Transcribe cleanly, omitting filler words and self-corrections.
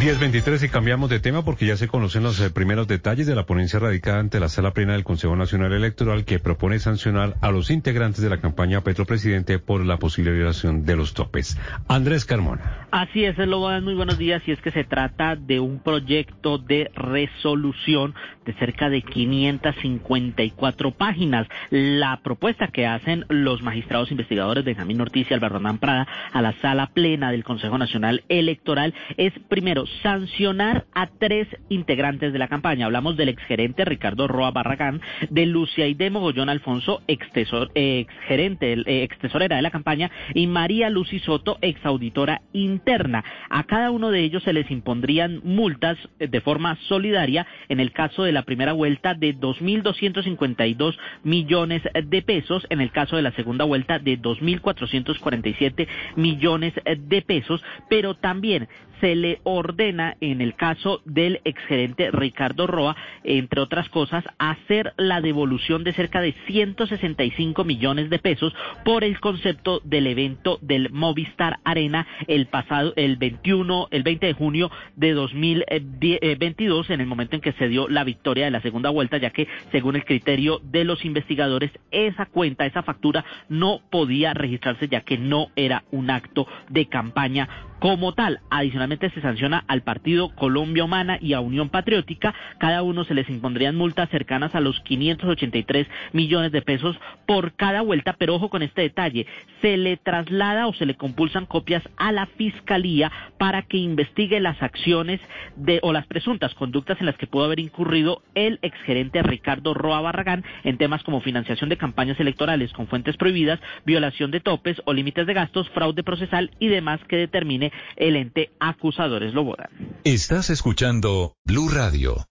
10:23 y cambiamos de tema porque ya se conocen los primeros detalles de la ponencia radicada ante la Sala Plena del Consejo Nacional Electoral que propone sancionar a los integrantes de la campaña Petro Presidente por la posible violación de los topes. Andrés Carmona. Así es, Lobodan, muy buenos días, y es que se trata de un proyecto de resolución de cerca de 554 páginas. La propuesta que hacen los magistrados investigadores Benjamín Ortiz y Álvaro Hernán Prada a la Sala Plena del Consejo Nacional Electoral es, primero, sancionar a 3 integrantes de la campaña. Hablamos del exgerente Ricardo Roa Barragán, de Luciaide Mogollón Alfonso, extesorera de la campaña, y María Lucy Soto, exauditora interna. A cada uno de ellos se les impondrían multas de forma solidaria, en el caso de la primera vuelta de 2.252 millones de pesos, en el caso de la segunda vuelta de 2.447 millones de pesos, pero también se le ordena, en el caso del exgerente Ricardo Roa, entre otras cosas, hacer la devolución de cerca de 165 millones de pesos por el concepto del evento del Movistar Arena el 20 de junio de 2022, en el momento en que se dio la victoria de la segunda vuelta, ya que, según el criterio de los investigadores, esa factura no podía registrarse, ya que no era un acto de campaña como tal. Adicionalmente, se sanciona al partido Colombia Humana y a Unión Patriótica. Cada uno se les impondrían multas cercanas a los 583 millones de pesos por cada vuelta, pero ojo con este detalle: se le traslada o se le compulsan copias a la Fiscalía para que investigue las acciones o las presuntas conductas en las que pudo haber incurrido el exgerente Ricardo Roa Barragán en temas como financiación de campañas electorales con fuentes prohibidas, violación de topes o límites de gastos, fraude procesal y demás que determine el ente acusador. Lobodan. Estás escuchando Blue Radio.